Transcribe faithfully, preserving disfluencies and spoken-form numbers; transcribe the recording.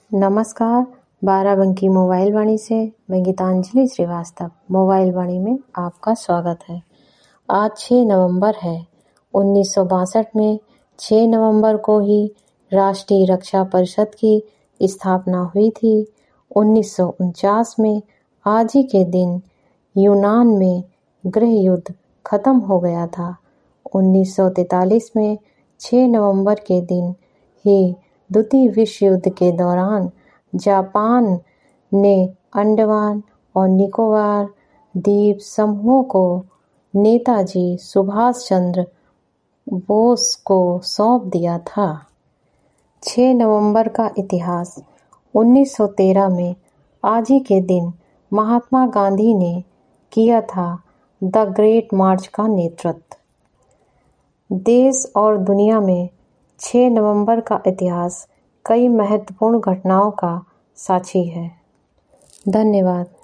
नमस्कार, बाराबंकी मोबाइल वाणी से मैं गीतांजलि श्रीवास्तव मोबाइल वाणी में आपका स्वागत है। आज छह नवंबर है। उन्नीस सौ बासठ में छह नवंबर को ही राष्ट्रीय रक्षा परिषद की स्थापना हुई थी। उन्नीस सौ उनचास में आज ही के दिन यूनान में गृह युद्ध खत्म हो गया था। उन्नीस सौ तैंतालीस में छह नवंबर के दिन ही द्वितीय विश्व युद्ध के दौरान जापान ने अंडमान और निकोबार द्वीप समूहों को नेताजी सुभाष चंद्र बोस को सौंप दिया था। छह नवंबर का इतिहास। उन्नीस सौ तेरह में आज ही के दिन महात्मा गांधी ने किया था द ग्रेट मार्च का नेतृत्व। देश और दुनिया में छह नवंबर का इतिहास कई महत्वपूर्ण घटनाओं का साक्षी है। धन्यवाद।